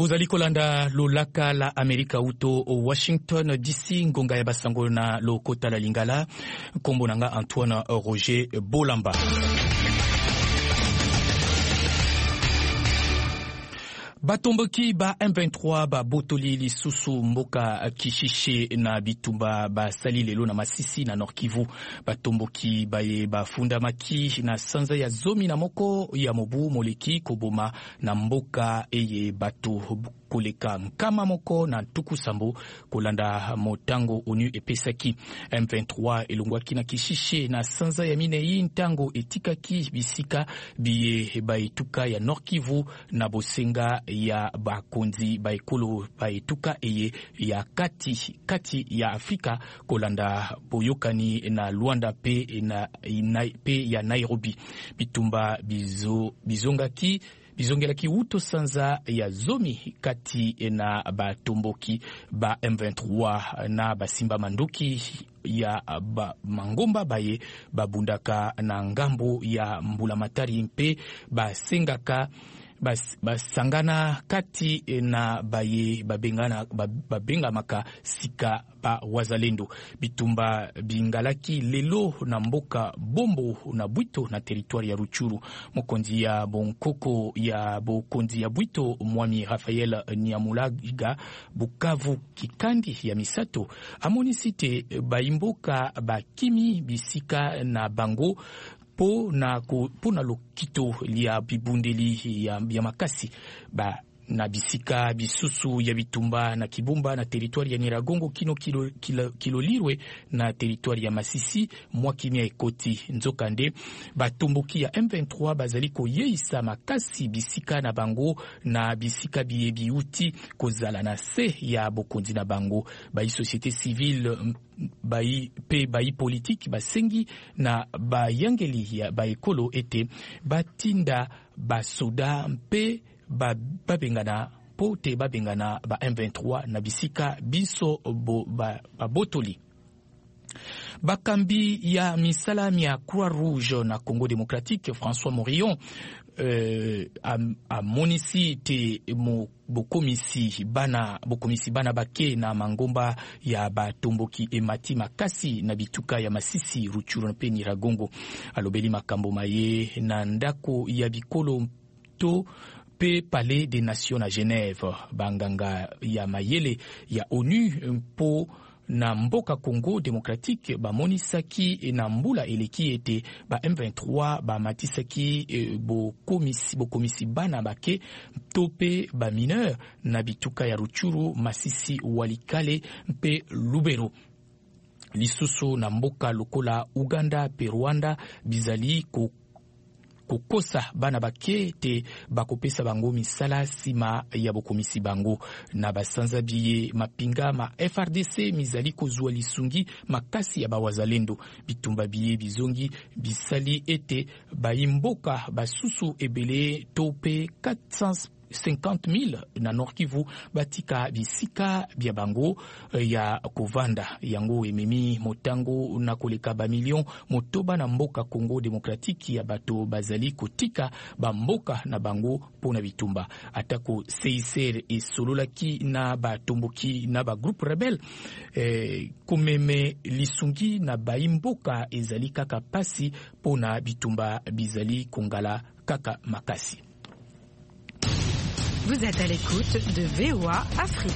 Bozali kolanda lolaka la Amerika uto Washington DC ngonga ya basango na lokota la lingala kombo nanga Antoine Roger Bolamba. Batomboki ba M23 ba botoli lisusu mboka Kishishe na bitumba ba sali lelo na Masisi na Nord Kivu. Batomboki baye ba fundamaki na sanza ya zomi na moko ya mobu moleki koboma na mboka eye bato koleka mkama moko na tuku sambo kolanda motango onu epesaki. M23 elongwaki na Kishishe na sanza ya minei ntango etikaki bisika biye baituka ya Nord Kivu na bosenga ya bakonzi baekolo baetuka eye ya kati ya Afrika kolanda boyokani na Luanda pe ya Nairobi. Bitumba bizongelaki uto sanza ya zomi kati na batomboki ba M23 na basimba manduki ya mangomba baye babundaka na ngambo ya Mbulamatari mpe basengaka basangana kati na baye babengamaka sika ba wazalendo. Bitumba bingalaki lelo na mboka Bombo na Bwito na territoire ya Ruchuru. Mokonzi ya Bonkoko ya Bokonzi ya Bwito Mwami Rafael Nyamulaga Bukavu Kikandi ya Misato amonisite baimboka bakimi bisika na bango po na lokito lia bibundeli ya makasi na bisika bisusu ya Bitumba na Kibumba na territoire ya Nyiragongo kilolirwe na territoire ya Masisi mwakimia ekoti nzokande. Batomboki ya M23 bazaliko yeisa makasi bisika na bango na bisika biye biuti kozala na se ya bokonzi na bango. Bayi société civile bayi politique basengi na bayangeli ya baekolo ete batinda basoda mpe babengana pote babengana ba M23 na bisika biso botoli. Bakambi ya misalami ya Croix Rouge na Congo Démocratique François Morillon a monisi te bokomisi bana bake na mangomba ya batomboki emati makasi na bituka ya Masisi Ruchuru na Nyiragongo. Alobeli makambo maye na ndako ya bikolo to Palais des Nations na Genève. Banganga ya mayele ya ONU mpo na mboka Congo Démocratique bamonisaki na mbula eleki ete ba M23 bamatisaki bokomisi bana bake tope ba mineur na bituka ya Ruchuru, Masisi, Walikale mpe Lubero. Lisusu na mboka lokola Uganda pe Rwanda bizali kokosa bana bake te bakopesa bango misala sima ya bokomisi bango na basanza biye mapinga ma FRDC mizali kozua lisungi makasi ya bawazalendo. Bitumba biye bizongi bisali ete baimboka basusu ebele tope 450,000 na Nord Kivu batika bisika bia bango ya kovanda yango ememi motango na koleka ba million motoba na mboka Congo Démocratique ya bato bazali kotika ba mboka na bango pona bitumba. Atako CICR esololaki na batomboki na ba groupe rebelle komeme lisungi na baimboka ezali kaka pasi pona bitumba bizali kongala kaka makasi. Vous êtes à l'écoute de VOA Afrique.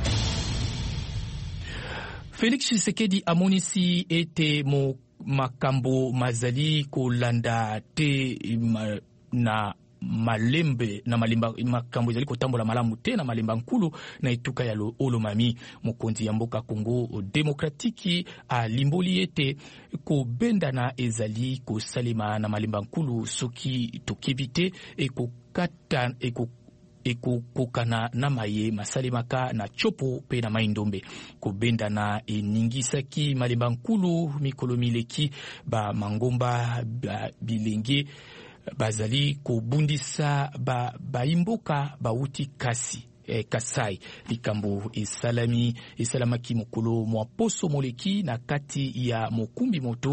Félix Tshisekedi amonisi ete makambo mazali kolanda te na malembe na malemba makambo ezali kotambola malamu te na malemba nkulu na etuka ya Olomami. Mokonzi ya mboka Congo Démocratique a limboli ete kobenda na ezali kosalema na malemba nkulu soki tokebite ekokata ekokokana na maye masalemaka na chopo pe na maindombe kobenda na eningisaki malemba nkulu mikolo mileki ba mangomba bilenge bazali kobundisa baimboka bauti Kasai. Likambo esalamaki mokolo mwa poso moleki na kati ya mokumbi moto